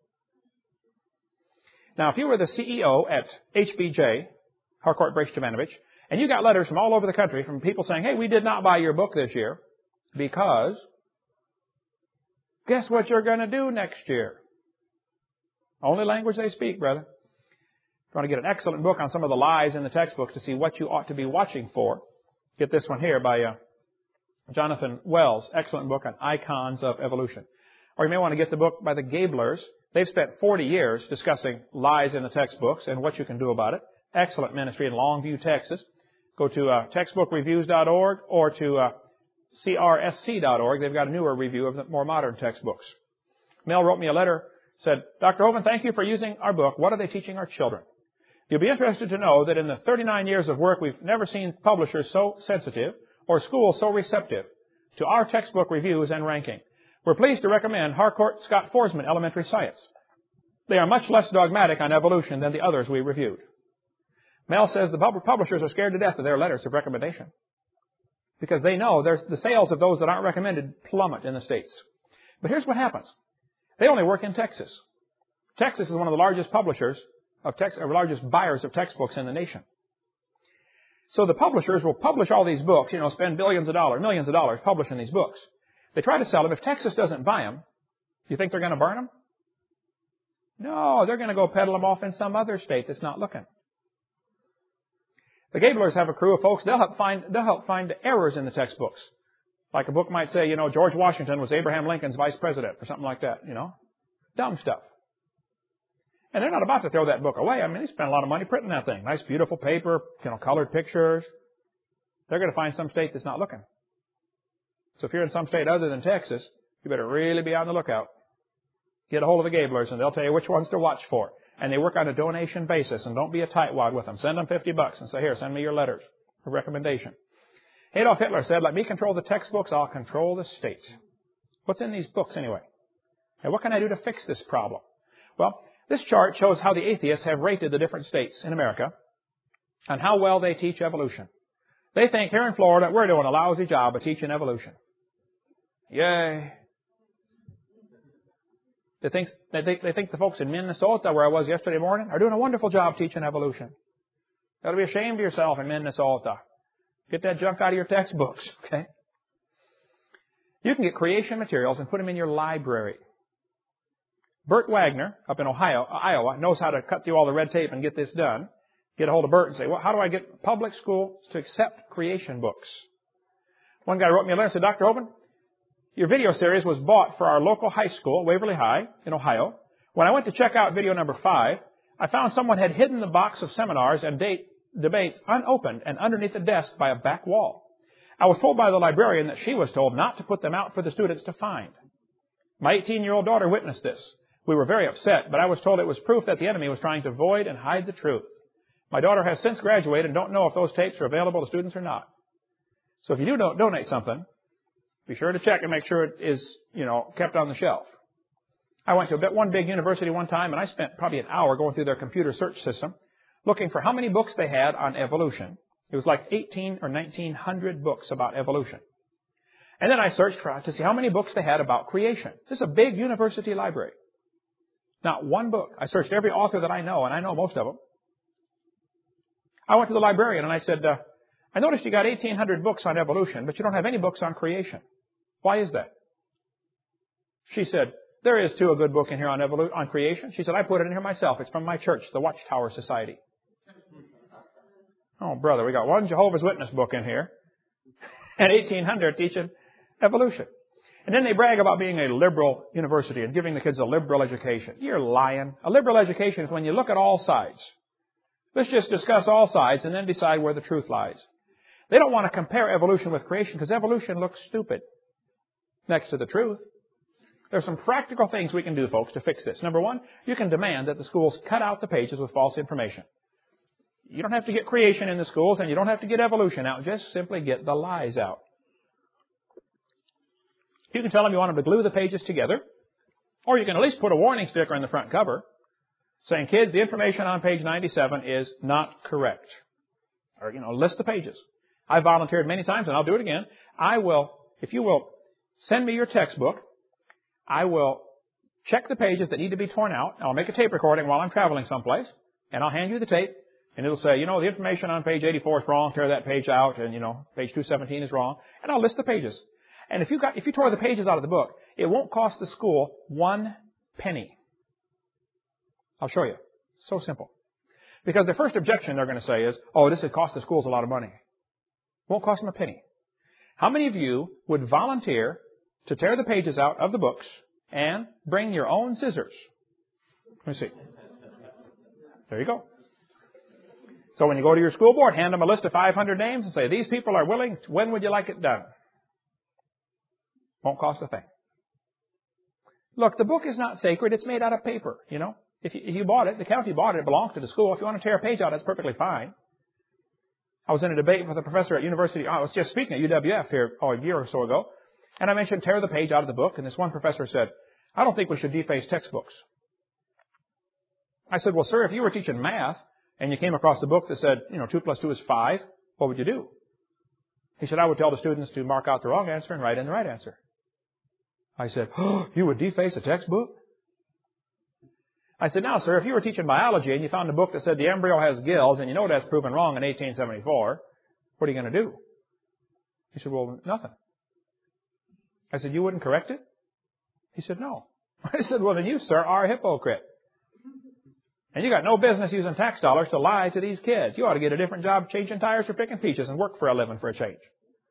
Now, if you were the CEO at HBJ, Harcourt Brace Jovanovich, and you got letters from all over the country from people saying, hey, we did not buy your book this year because guess what you're going to do next year? Only language they speak, brother. If you want to get an excellent book on some of the lies in the textbooks to see what you ought to be watching for, get this one here by Jonathan Wells. Excellent book on icons of evolution. Or you may want to get the book by the Gablers. They've spent 40 years discussing lies in the textbooks and what you can do about it. Excellent ministry in Longview, Texas. Go to textbookreviews.org or to crsc.org. They've got a newer review of the more modern textbooks. Mel wrote me a letter, said, Dr. Hovind, thank you for using our book. What are they teaching our children? You'll be interested to know that in the 39 years of work, we've never seen publishers so sensitive or schools so receptive to our textbook reviews and ranking. We're pleased to recommend Harcourt Scott Forsman Elementary Science. They are much less dogmatic on evolution than the others we reviewed. Mel says the publishers are scared to death of their letters of recommendation because they know the sales of those that aren't recommended plummet in the States. But here's what happens. They only work in Texas. Texas is one of the largest publishers of largest buyers of textbooks in the nation. So the publishers will publish all these books, spend millions of dollars publishing these books. They try to sell them. If Texas doesn't buy them, you think they're going to burn them? No, they're going to go peddle them off in some other state that's not looking. The Gablers have a crew of folks. They'll help find errors in the textbooks. Like a book might say, George Washington was Abraham Lincoln's vice president or something like that, Dumb stuff. And they're not about to throw that book away. I mean, they spent a lot of money printing that thing. Nice, beautiful paper, colored pictures. They're going to find some state that's not looking. So if you're in some state other than Texas, you better really be on the lookout. Get a hold of the Gablers and they'll tell you which ones to watch for. And they work on a donation basis, and don't be a tightwad with them. Send them $50 and say, here, send me your letters of recommendation. Adolf Hitler said, let me control the textbooks, I'll control the state. What's in these books anyway? And what can I do to fix this problem? Well, this chart shows how the atheists have rated the different states in America and how well they teach evolution. They think here in Florida we're doing a lousy job of teaching evolution. Yay. They think the folks in Minnesota, where I was yesterday morning, are doing a wonderful job teaching evolution. You ought to be ashamed of yourself in Minnesota. Get that junk out of your textbooks, okay? You can get creation materials and put them in your library. Bert Wagner, up in Iowa, knows how to cut through all the red tape and get this done. Get a hold of Bert and say, well, how do I get public schools to accept creation books? One guy wrote me a letter and said, Dr. Hovind, your video series was bought for our local high school, Waverly High, in Ohio. When I went to check out video number 5, I found someone had hidden the box of seminars and debates unopened and underneath the desk by a back wall. I was told by the librarian that she was told not to put them out for the students to find. My 18-year-old daughter witnessed this. We were very upset, but I was told it was proof that the enemy was trying to void and hide the truth. My daughter has since graduated and don't know if those tapes are available to students or not. So if you do donate something, be sure to check and make sure it is, kept on the shelf. I went to one big university one time, and I spent probably an hour going through their computer search system, looking for how many books they had on evolution. It was like 18 or 1900 books about evolution. And then I searched to see how many books they had about creation. This is a big university library. Not one book. I searched every author that I know, and I know most of them. I went to the librarian and I said, I noticed you got 1,800 books on evolution, but you don't have any books on creation. Why is that? She said, there is too a good book in here on creation. She said, I put it in here myself. It's from my church, the Watchtower Society. Oh, brother, we got one Jehovah's Witness book in here and 1,800 teaching evolution. And then they brag about being a liberal university and giving the kids a liberal education. You're lying. A liberal education is when you look at all sides. Let's just discuss all sides and then decide where the truth lies. They don't want to compare evolution with creation because evolution looks stupid next to the truth. There's some practical things we can do, folks, to fix this. Number one, you can demand that the schools cut out the pages with false information. You don't have to get creation in the schools and you don't have to get evolution out. Just simply get the lies out. You can tell them you want them to glue the pages together, or you can at least put a warning sticker in the front cover saying, kids, the information on page 97 is not correct. Or, list the pages. I volunteered many times, and I'll do it again. If you will send me your textbook, I will check the pages that need to be torn out. I'll make a tape recording while I'm traveling someplace, and I'll hand you the tape, and it'll say, the information on page 84 is wrong, tear that page out, and, page 217 is wrong, and I'll list the pages. And if you tore the pages out of the book, it won't cost the school 1 penny. I'll show you. So simple. Because the first objection they're going to say is, this would cost the schools a lot of money. Won't cost them a penny. How many of you would volunteer to tear the pages out of the books and bring your own scissors? Let me see. There you go. So when you go to your school board, hand them a list of 500 names and say, these people are willing. When would you like it done? Won't cost a thing. Look, the book is not sacred. It's made out of paper, If you bought it, the county bought it, it belongs to the school. If you want to tear a page out, that's perfectly fine. I was in a debate with a professor at university. I was just speaking at UWF here a year or so ago. And I mentioned tear the page out of the book. And this one professor said, I don't think we should deface textbooks. I said, well, sir, if you were teaching math and you came across a book that said, 2 plus 2 is 5, what would you do? He said, I would tell the students to mark out the wrong answer and write in the right answer. I said, you would deface a textbook? I said, now, sir, if you were teaching biology and you found a book that said the embryo has gills and that's proven wrong in 1874, what are you going to do? He said, well, nothing. I said, you wouldn't correct it? He said, no. I said, well, then you, sir, are a hypocrite. And you got no business using tax dollars to lie to these kids. You ought to get a different job changing tires or picking peaches and work for a living for a change.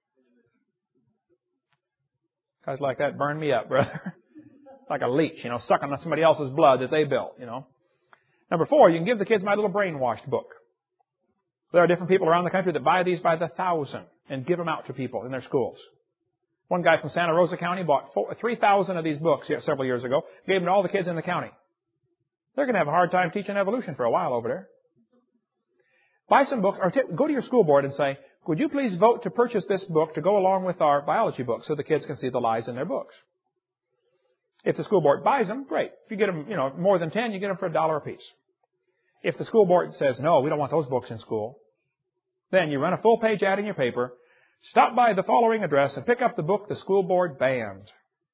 Guys like that burn me up, brother. Like a leech, sucking on somebody else's blood that they built, Number 4, you can give the kids my little brainwashed book. There are different people around the country that buy these by the thousand and give them out to people in their schools. One guy from Santa Rosa County bought 3,000 of these books several years ago, gave them to all the kids in the county. They're going to have a hard time teaching evolution for a while over there. Buy some books, or go to your school board and say, would you please vote to purchase this book to go along with our biology book so the kids can see the lies in their books? If the school board buys them, great. If you get them, more than 10, you get them for $1 a piece. If the school board says, no, we don't want those books in school, then you run a full-page ad in your paper, stop by the following address and pick up the book the school board banned.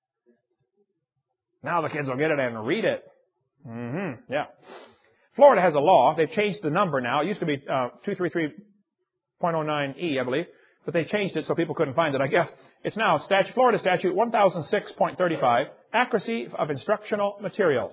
Now the kids will get it and read it. Yeah. Florida has a law. They've changed the number now. It used to be 233.09E, I believe, but they changed it so people couldn't find it, I guess. It's now Florida Statute 1006.35, accuracy of instructional materials.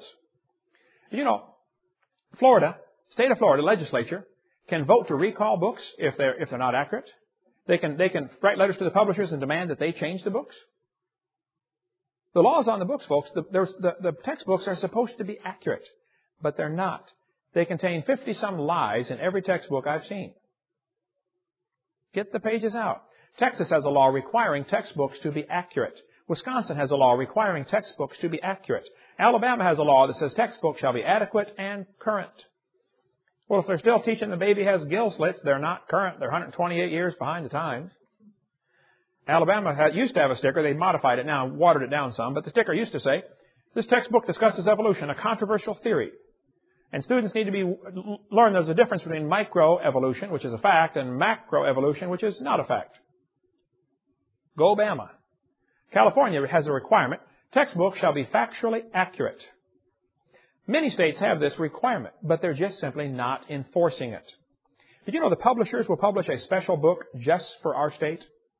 State of Florida legislature can vote to recall books if they're not accurate. They can write letters to the publishers and demand that they change the books. The law's on the books, folks. The textbooks are supposed to be accurate, but they're not. They contain 50-some lies in every textbook I've seen. Get the pages out. Texas has a law requiring textbooks to be accurate. Wisconsin has a law requiring textbooks to be accurate. Alabama has a law that says textbooks shall be adequate and current. Well, if they're still teaching the baby has gill slits, they're not current. They're 128 years behind the times. Alabama used to have a sticker. They modified it now, watered it down some. But the sticker used to say, this textbook discusses evolution, a controversial theory. And students need to learn there's a difference between microevolution, which is a fact, and macroevolution, which is not a fact. Go Bama. California has a requirement. Textbooks shall be factually accurate. Many states have this requirement, but they're just simply not enforcing it. Did you know the publishers will publish a special book just for our state?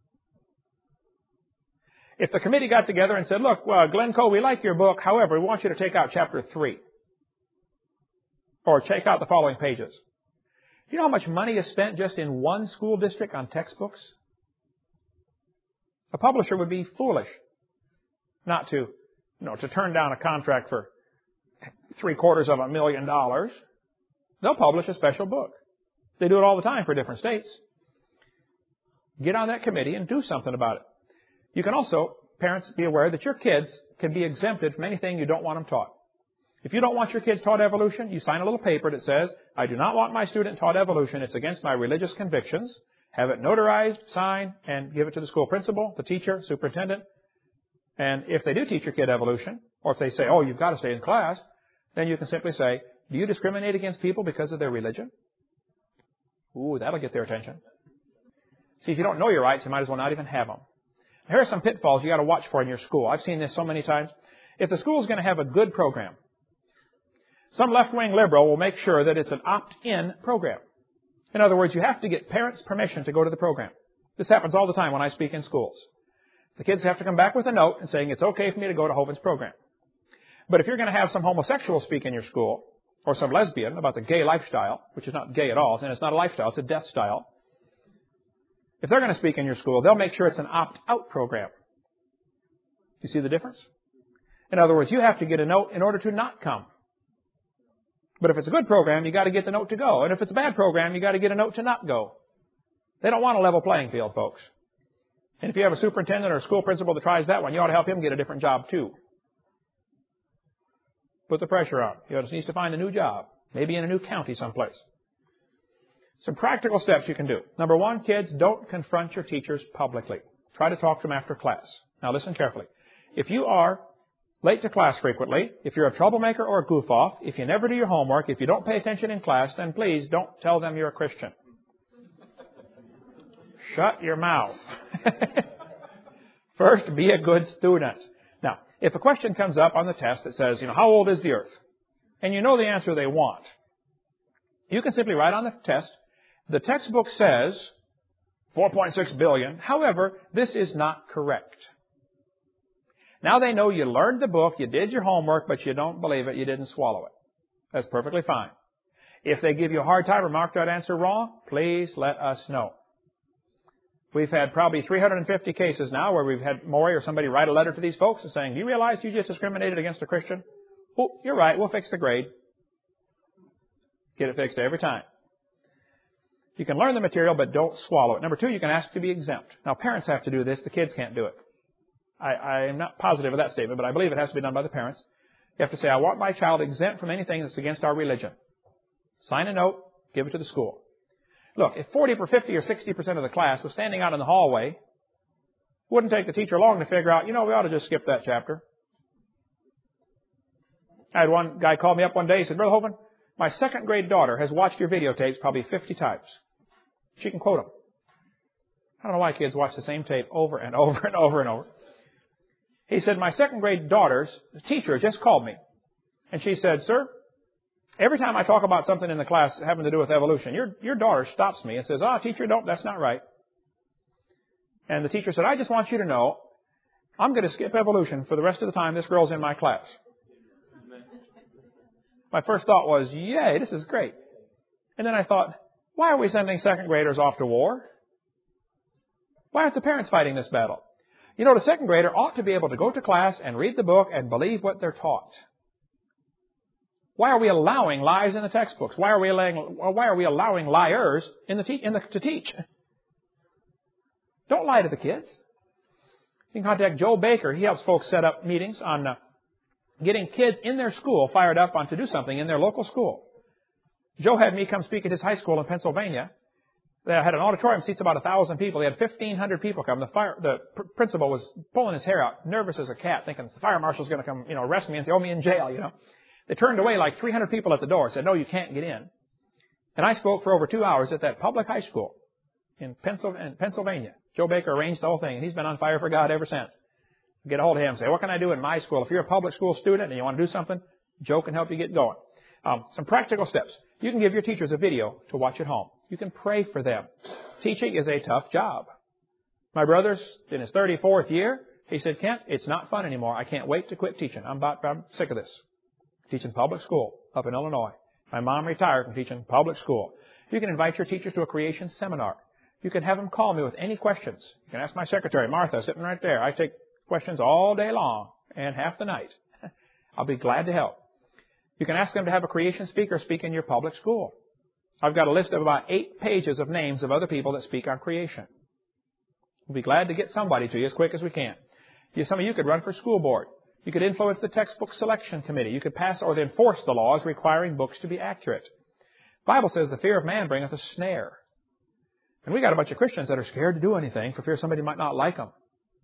If the committee got together and said, look, Glencoe, we like your book. However, we want you to take out chapter 3. Or take out the following pages. Do you know how much money is spent just in one school district on textbooks? A publisher would be foolish not to, to turn down a contract for $750,000. They'll publish a special book. They do it all the time for different states. Get on that committee and do something about it. You can also, parents, be aware that your kids can be exempted from anything you don't want them taught. If you don't want your kids taught evolution, you sign a little paper that says, I do not want my student taught evolution. It's against my religious convictions. Have it notarized, sign, and give it to the school principal, the teacher, superintendent. And if they do teach your kid evolution, or if they say, oh, you've got to stay in class, then you can simply say, do you discriminate against people because of their religion? Ooh, that'll get their attention. See, if you don't know your rights, you might as well not even have them. Here are some pitfalls you got to watch for in your school. I've seen this so many times. If the school is going to have a good program, some left-wing liberal will make sure that it's an opt-in program. In other words, you have to get parents' permission to go to the program. This happens all the time when I speak in schools. The kids have to come back with a note and saying it's okay for me to go to Hovind's program. But if you're going to have some homosexual speak in your school, or some lesbian about the gay lifestyle, which is not gay at all, and it's not a lifestyle, it's a death style. If they're going to speak in your school, they'll make sure it's an opt-out program. You see the difference? In other words, you have to get a note in order to not come. But if it's a good program, you got to get the note to go. And if it's a bad program, you got to get a note to not go. They don't want a level playing field, folks. And if you have a superintendent or a school principal that tries that one, you ought to help him get a different job too. Put the pressure on. He just needs to find a new job, maybe in a new county someplace. Some practical steps you can do. Number one, kids, don't confront your teachers publicly. Try to talk to them after class. Now listen carefully. If you are late to class frequently, if you're a troublemaker or a goof-off, if you never do your homework, if you don't pay attention in class, then please don't tell them you're a Christian. Shut your mouth. First, be a good student. Now, if a question comes up on the test that says, how old is the earth? And you know the answer they want. You can simply write on the test, the textbook says 4.6 billion. However, this is not correct. Now they know you learned the book, you did your homework, but you don't believe it, you didn't swallow it. That's perfectly fine. If they give you a hard time or mark that answer wrong, please let us know. We've had probably 350 cases now where we've had Maury or somebody write a letter to these folks and saying, do you realize you just discriminated against a Christian? Oh, you're right, we'll fix the grade. Get it fixed every time. You can learn the material, but don't swallow it. Number two, you can ask to be exempt. Now, parents have to do this. The kids can't do it. I am not positive of that statement, but I believe it has to be done by the parents. You have to say, I want my child exempt from anything that's against our religion. Sign a note, give it to the school. Look, if 40 or 50 or 60% of the class was standing out in the hallway, it wouldn't take the teacher long to figure out, we ought to just skip that chapter. I had one guy call me up one day. He said, Brother Hovind, my second grade daughter has watched your videotapes probably 50 times. She can quote them. I don't know why kids watch the same tape over and over and over and over. He said, my second grade daughter's teacher just called me. And she said, sir, every time I talk about something in the class having to do with evolution, your daughter stops me and says, teacher, that's not right. And the teacher said, I just want you to know, I'm going to skip evolution for the rest of the time this girl's in my class. My first thought was, yay, this is great. And then I thought, why are we sending second graders off to war? Why aren't the parents fighting this battle? The second grader ought to be able to go to class and read the book and believe what they're taught. Why are we allowing lies in the textbooks? Why are we allowing liars to teach? Don't lie to the kids. You can contact Joe Baker. He helps folks set up meetings on getting kids in their school fired up on to do something in their local school. Joe had me come speak at his high school in Pennsylvania. They had an auditorium, seats about 1,000 people. They had 1,500 people come. The principal was pulling his hair out, nervous as a cat, thinking the fire marshal's going to come, arrest me and throw me in jail, They turned away like 300 people at the door, said, no, you can't get in. And I spoke for over 2 hours at that public high school in Pennsylvania. Joe Baker arranged the whole thing, and he's been on fire for God ever since. Get a hold of him and say, what can I do in my school? If you're a public school student and you want to do something, Joe can help you get going. Some practical steps. You can give your teachers a video to watch at home. You can pray for them. Teaching is a tough job. My brother's in his 34th year. He said, Kent, it's not fun anymore. I can't wait to quit teaching. I'm sick of this. Teaching public school up in Illinois. My mom retired from teaching public school. You can invite your teachers to a creation seminar. You can have them call me with any questions. You can ask my secretary, Martha, sitting right there. I take questions all day long. and half the night. I'll be glad to help. You can ask them to have a creation speaker speak in your public school. I've got a list of about 8 pages of names of other people that speak on creation. We'll be glad to get somebody to you as quick as we can. Some of you could run for school board. You could influence the textbook selection committee. You could pass or enforce the laws requiring books to be accurate. The Bible says the fear of man bringeth a snare. And we got a bunch of Christians that are scared to do anything for fear somebody might not like them.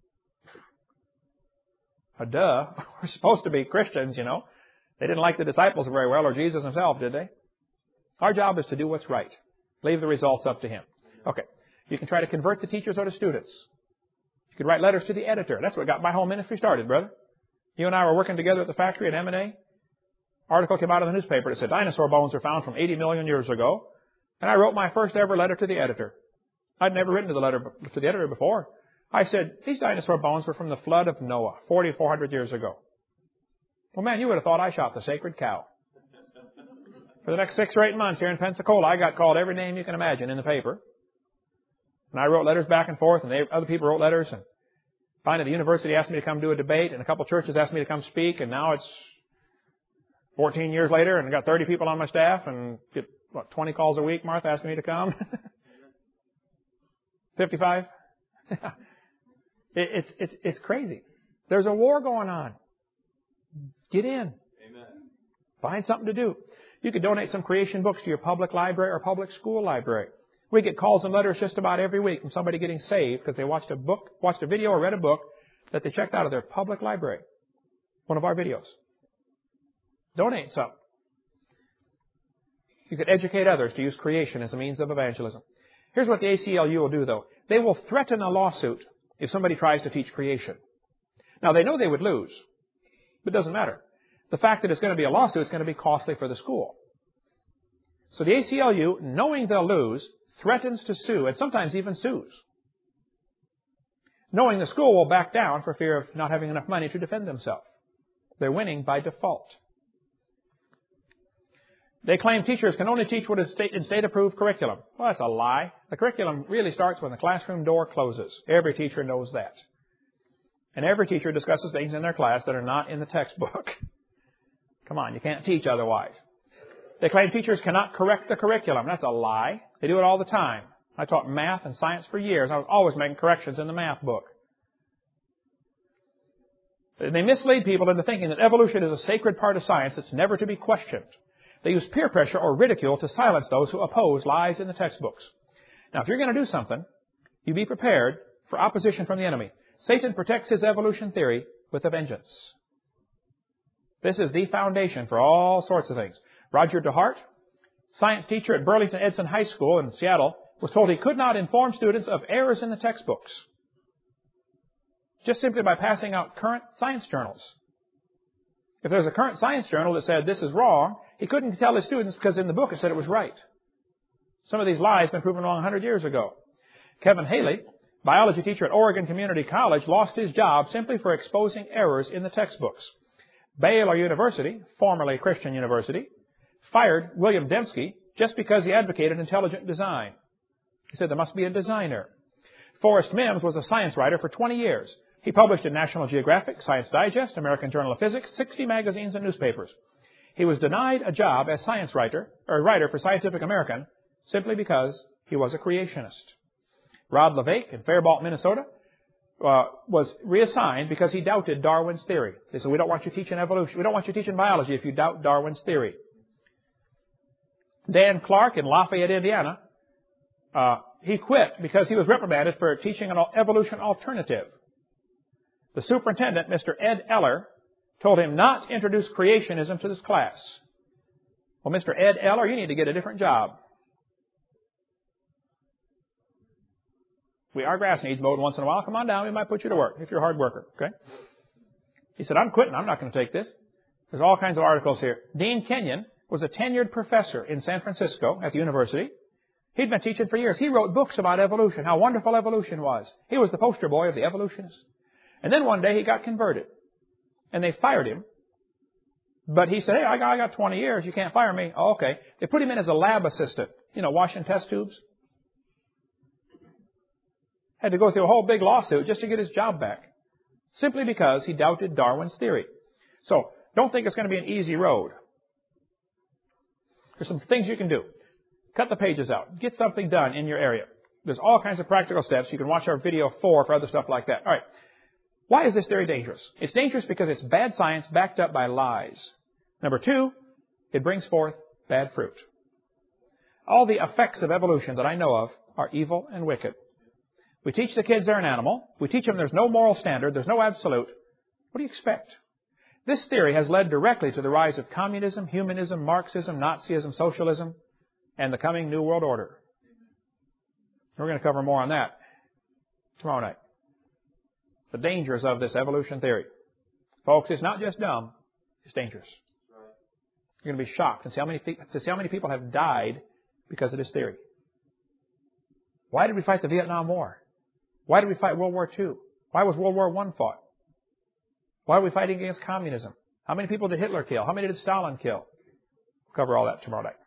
Duh. We're supposed to be Christians, you know. They didn't like the disciples very well, or Jesus himself, did they? Our job is to do what's right. Leave the results up to him. Okay. You can try to convert the teachers or the students. You could write letters to the editor. That's what got my whole ministry started, brother. You and I were working together at the factory at M&A. Article came out of the newspaper that said dinosaur bones were found from 80 million years ago. And I wrote my first ever letter to the editor. I'd never written to the editor before. I said, these dinosaur bones were from the flood of Noah, 4,400 years ago. Well, man, you would have thought I shot the sacred cow. For the next 6 or 8 months here in Pensacola, I got called every name you can imagine in the paper. And I wrote letters back and forth, and other people wrote letters. And finally, the university asked me to come do a debate, and a couple churches asked me to come speak, and now it's 14 years later, and I got 30 people on my staff, and get, 20 calls a week, Martha, asking me to come? 55? It's crazy. There's a war going on. Get in. Amen. Find something to do. You could donate some creation books to your public library or public school library. We get calls and letters just about every week from somebody getting saved because they watched a video or read a book that they checked out of their public library. One of our videos. Donate some. You could educate others to use creation as a means of evangelism. Here's what the ACLU will do, though. They will threaten a lawsuit if somebody tries to teach creation. Now, they know they would lose, but it doesn't matter. The fact that it's going to be a lawsuit is going to be costly for the school. So the ACLU, knowing they'll lose, threatens to sue, and sometimes even sues. Knowing the school will back down for fear of not having enough money to defend themselves. They're winning by default. They claim teachers can only teach what is in state-approved curriculum. Well, that's a lie. The curriculum really starts when the classroom door closes. Every teacher knows that. And every teacher discusses things in their class that are not in the textbook. Come on, you can't teach otherwise. They claim teachers cannot correct the curriculum. That's a lie. They do it all the time. I taught math and science for years. I was always making corrections in the math book. They mislead people into thinking that evolution is a sacred part of science that's never to be questioned. They use peer pressure or ridicule to silence those who oppose lies in the textbooks. Now, if you're going to do something, you be prepared for opposition from the enemy. Satan protects his evolution theory with a vengeance. This is the foundation for all sorts of things. Roger DeHart, science teacher at Burlington Edson High School in Seattle, was told he could not inform students of errors in the textbooks just simply by passing out current science journals. If there's a current science journal that said this is wrong, he couldn't tell his students because in the book it said it was right. Some of these lies have been proven wrong 100 years ago. Kevin Haley, biology teacher at Oregon Community College, lost his job simply for exposing errors in the textbooks. Baylor University, formerly Christian University, fired William Dembski just because he advocated intelligent design. He said there must be a designer. Forrest Mims was a science writer for 20 years. He published in National Geographic, Science Digest, American Journal of Physics, 60 magazines and newspapers. He was denied a job as science writer for Scientific American simply because he was a creationist. Rod LeVake in Faribault, Minnesota, was reassigned because he doubted Darwin's theory. They said, we don't want you teaching evolution. We don't want you teaching biology if you doubt Darwin's theory. Dan Clark in Lafayette, Indiana, he quit because he was reprimanded for teaching an evolution alternative. The superintendent, Mr. Ed Eller, told him not to introduce creationism to this class. Well, Mr. Ed Eller, you need to get a different job. Our grass needs mowed once in a while. Come on down. We might put you to work if you're a hard worker. Okay? He said, I'm quitting. I'm not going to take this. There's all kinds of articles here. Dean Kenyon was a tenured professor in San Francisco at the university. He'd been teaching for years. He wrote books about evolution, how wonderful evolution was. He was the poster boy of the evolutionists. And then one day he got converted. And they fired him. But he said, hey, I got 20 years. You can't fire me. Oh, okay. They put him in as a lab assistant, washing test tubes. Had to go through a whole big lawsuit just to get his job back. simply because he doubted Darwin's theory. So, don't think it's going to be an easy road. There's some things you can do. Cut the pages out. Get something done in your area. There's all kinds of practical steps. You can watch our video 4 for other stuff like that. All right. Why is this theory dangerous? It's dangerous because it's bad science backed up by lies. Number 2, it brings forth bad fruit. All the effects of evolution that I know of are evil and wicked. We teach the kids they're an animal. We teach them there's no moral standard. There's no absolute. What do you expect? This theory has led directly to the rise of communism, humanism, Marxism, Nazism, socialism, and the coming New World Order. We're going to cover more on that tomorrow night. The dangers of this evolution theory. Folks, it's not just dumb, it's dangerous. You're going to be shocked to see how many people have died because of this theory. Why did we fight the Vietnam War? Why did we fight World War II? Why was World War I fought? Why are we fighting against communism? How many people did Hitler kill? How many did Stalin kill? We'll cover all that tomorrow night.